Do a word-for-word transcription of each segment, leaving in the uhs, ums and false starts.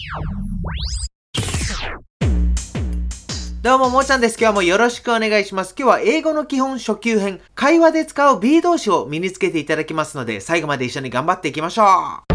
どうも、もーちゃんです。今日もよろしくお願いします。今日は英語の基本初級編、会話で使う be 動詞を身につけていただきますので、最後まで一緒に頑張っていきましょう。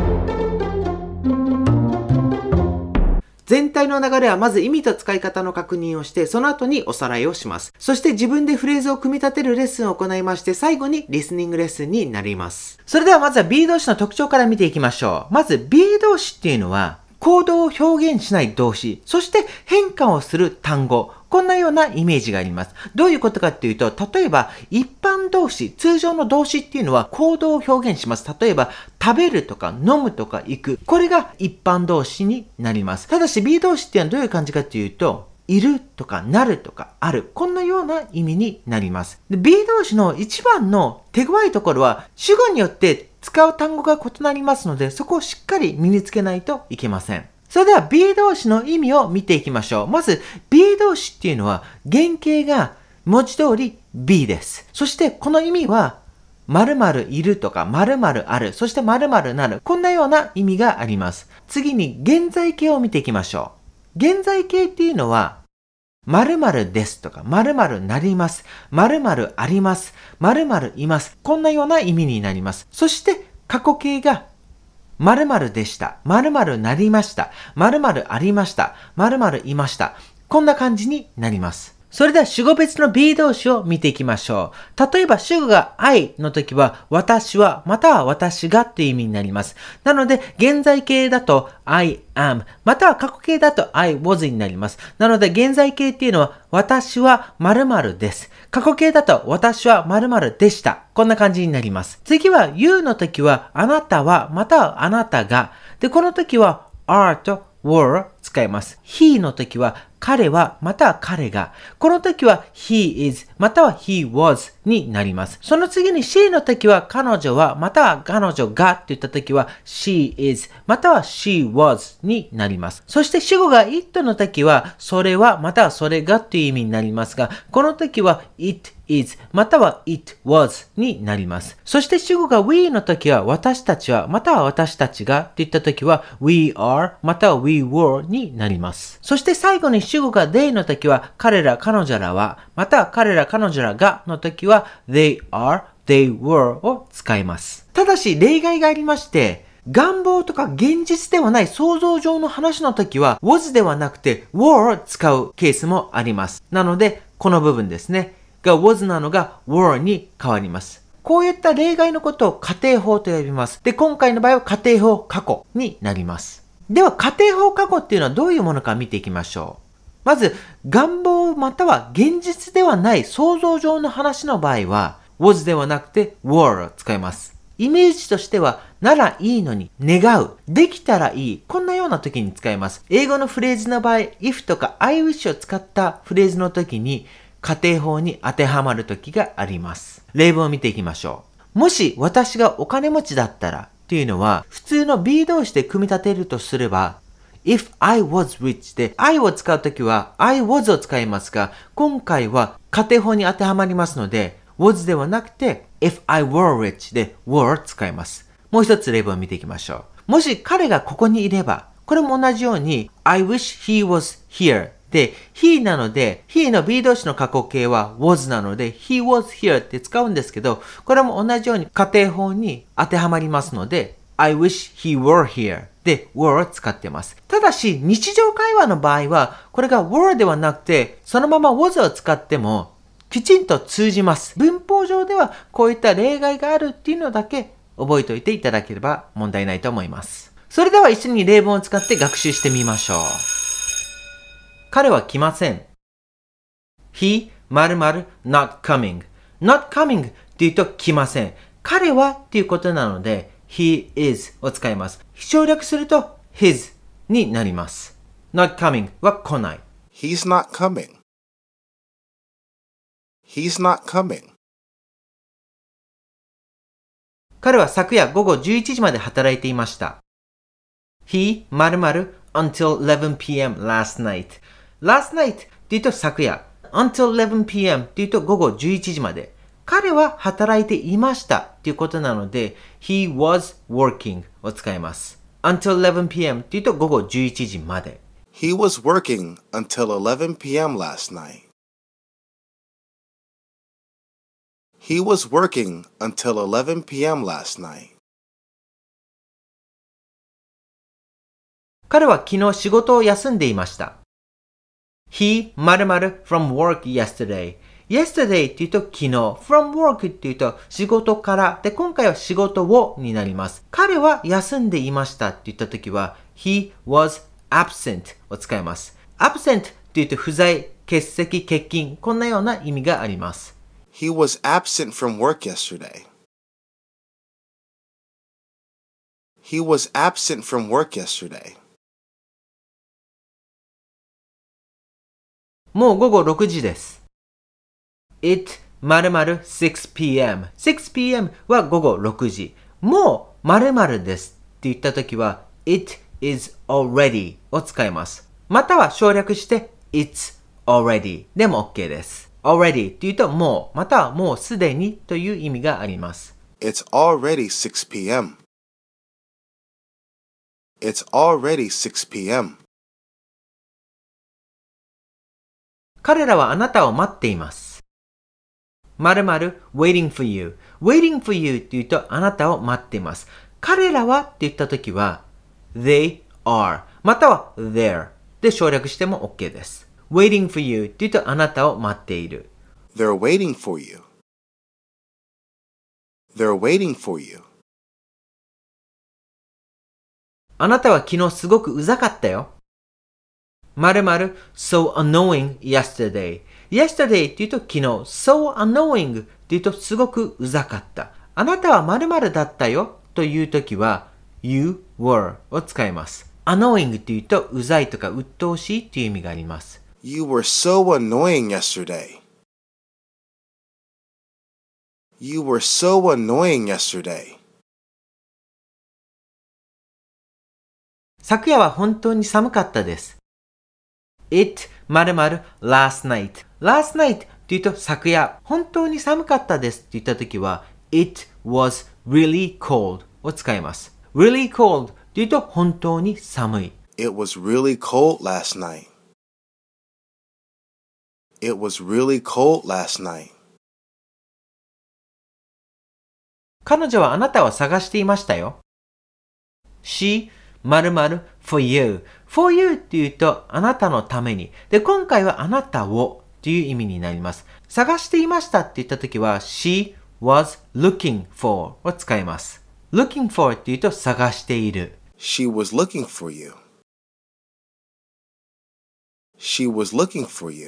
全体の流れはまず意味と使い方の確認をして、その後におさらいをします。そして自分でフレーズを組み立てるレッスンを行いまして、最後にリスニングレッスンになります。それではまずは be 動詞の特徴から見ていきましょう。まず be 動詞っていうのは、行動を表現しない動詞、そして変化をする単語、こんなようなイメージがあります。どういうことかっていうと、例えば一般動詞、通常の動詞っていうのは行動を表現します。例えば食べるとか飲むとか行く。これが一般動詞になります。ただし be 動詞っていうのはどういう感じかっていうと、いるとかなるとかある。こんなような意味になります。で be 動詞の一番の手強いところは、主語によって使う単語が異なりますので、そこをしっかり身につけないといけません。それでは be 動詞の意味を見ていきましょう。まず be 動詞っていうのは原型が文字通り be です。そしてこの意味は〇〇いるとか〇〇ある、そして〇〇なる、こんなような意味があります。次に現在形を見ていきましょう。現在形っていうのは〇〇ですとか〇〇なります、〇〇あります、〇〇います、こんなような意味になります。そして過去形が〇〇でした、〇〇なりました、〇〇ありました、〇〇いました。こんな感じになります。それでは主語別の be 動詞を見ていきましょう。例えば主語が I の時は私はまたは私がという意味になります。なので現在形だと I am または過去形だと I was になります。なので現在形っていうのは私は〇〇です。過去形だと私は〇〇でした。こんな感じになります。次は you の時はあなたはまたはあなたが。で、この時は are と were 使います。he の時は彼はまたは彼が。この時は he is または he was になります。その次に she の時は彼女はまたは彼女がって言った時は she is または she was になります。そして主語が it の時はそれはまたはそれがという意味になりますが、この時は it is または it was になります。そして主語が we の時は私たちはまたは私たちがといった時は we are または we were になります。そして最後に主語が they の時は彼ら彼女らはまたは彼ら彼女らがの時は they are they were を使います。ただし例外がありまして、願望とか現実ではない想像上の話の時は was ではなくて were を使うケースもあります。なのでこの部分ですねが was なのが were に変わります。こういった例外のことを仮定法と呼びます。で、今回の場合は仮定法過去になります。では仮定法過去っていうのはどういうものか見ていきましょう。まず願望または現実ではない想像上の話の場合は was ではなくて were を使います。イメージとしてはならいいのに願う、できたらいい、こんなような時に使います。英語のフレーズの場合 if とか I wish を使ったフレーズの時に仮定法に当てはまる時があります。例文を見ていきましょう。もし私がお金持ちだったらっていうのは普通の be 動詞で組み立てるとすればIf I was rich で I を使うときは I was を使いますが、今回は仮定法に当てはまりますので was ではなくて If I were rich で were を使います。もう一つ例文を見ていきましょう。もし彼がここにいれば、これも同じように I wish he was here で he なので he の be 動詞の過去形は was なので he was here って使うんですけど、これも同じように仮定法に当てはまりますのでI wish he were here で were を使っています。ただし日常会話の場合はこれが were ではなくてそのまま was を使ってもきちんと通じます。文法上ではこういった例外があるっていうのだけ覚えておいていただければ問題ないと思います。それでは一緒に例文を使って学習してみましょう。彼は来ません。He 〇〇 not coming not coming っていうと来ません。彼はっていうことなのでHe is を使います。省略すると his になります。not coming は来ない。 He's not coming. He's not coming. 彼は昨夜午後じゅういちじまで働いていました。He 〇〇 until eleven p m last night. last night っていうと昨夜。until eleven p m っていうと午後じゅういちじまで。彼は働いていましたっていうことなので he was working を使います。 until eleven p m っていうと午後じゅういちじまで。 He was working until eleven p m last night. He was working until eleven p m last night. 彼は昨日仕事を休んでいました。He 〇〇 from work yesterday. yesterday って言うと昨日。from work って言うと仕事から。で、今回は仕事をになります。彼は休んでいましたって言ったときは He was absent を使います。absent って言うと不在、欠席、欠勤。こんなような意味があります。 He was absent from work yesterday. He was absent from work yesterday. もう午後ろくじです。It 〇〇 six p m six p m は午後ろくじ。もう〇〇ですって言ったときは It is already を使います。または省略して It's already でも OK です。already って言うともう、またはもうすでにという意味があります。 It's already six p m It's already six p m 彼らはあなたを待っています。〇〇 waiting for you waiting for you って言うとあなたを待っています。彼らはって言ったときは they are または there で省略しても OK です。waiting for you って言うとあなたを待っている。 They're waiting for you. They're waiting for you. あなたは昨日すごくうざかったよ。〇〇 so annoying yesterday yesterday って言うと昨日 so annoying って言うとすごくうざかった。あなたは〇〇だったよというときは you were を使います。annoying って言うとうざいとか鬱陶しいっていう意味があります。 You were so annoying yesterday. You were so annoying yesterday. 昨夜は本当に寒かったです。It 〇〇 last night last night って言うと昨夜本当に寒かったですって言ったときは It was really cold を使います。really cold って言うと本当に寒い。 It was really cold last night. It was really cold last night. 彼女はあなたを探していましたよ。She 〇〇 for you for you って言うとあなたのために。で、今回はあなたをっていう意味になります。探していましたって言ったときは She was looking for を使います。looking for って言うと探している。 She was looking for you. She was looking for you.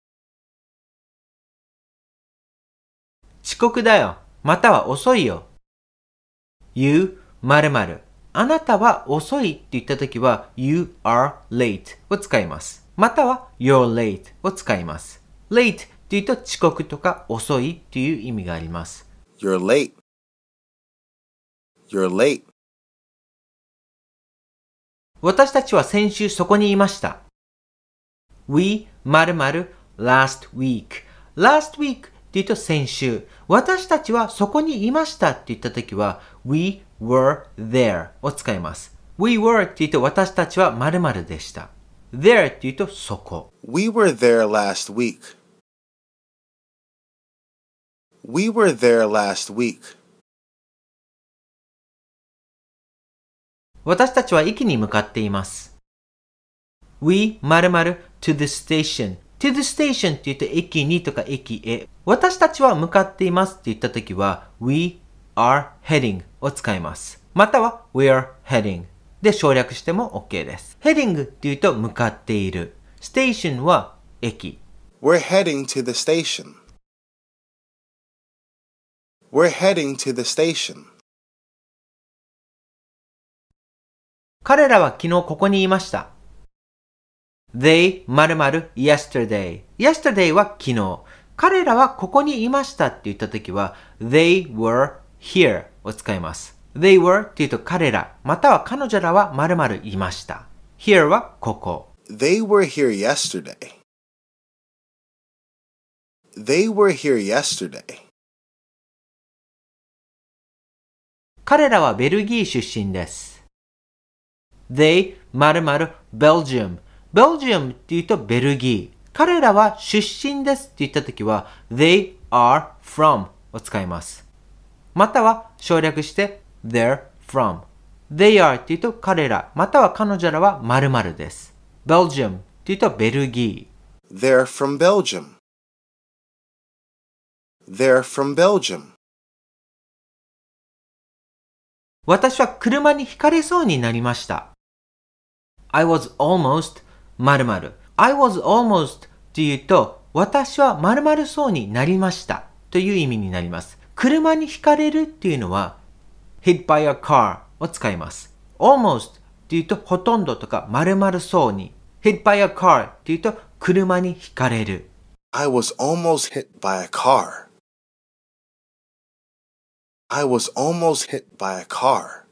遅刻だよ。または遅いよ。You 〇〇あなたは遅いって言ったときは You are late を使います。または You're late を使います。late って言うと遅刻とか遅いっていう意味があります。 You're late. You're late. 私たちは先週そこにいました。We 〇〇 last week last week って言うと先週。私たちはそこにいましたって言ったときは We were there を使います。We were って言うと私たちは〇〇でした。there って言うとそこ。 We were there last week. We were there last week. 私たちは駅に向かっています。We 〇〇 to the station to the station って言うと駅にとか駅へ。私たちは向かっていますって言ったときは We are heading を使います。または We are heading で省略しても OK です。heading って言うと向かっている。station は駅。 We're heading to the station. We're heading to the station. 彼らは昨日ここにいました。They 〇〇 yesterday yesterday は昨日。彼らはここにいましたって言ったときは They were here を使います。They were って言うと彼ら、または彼女らは〇〇いました。Here はここ。 They were here yesterday. They were here yesterday. 彼らはベルギー出身です。 They 〇〇 Belgium。Belgium って言うとベルギー。彼らは出身ですって言ったときは They are from を使います。または省略して They're from。They are って言うと彼ら、または彼女らは〇〇です。Belgium って言うとベルギー。They're from Belgium.They're from Belgium. 私は車にひかれそうになりました。I was almost 〇〇。I was almost って言うと、私は〇〇そうになりましたという意味になります。車にひかれるっていうのは hit by a car を使います。almost って言うとほとんどとか〇〇そうに。hit by a car って言うと車にひかれる。 I was almost hit by a car.I was almost hit by a car.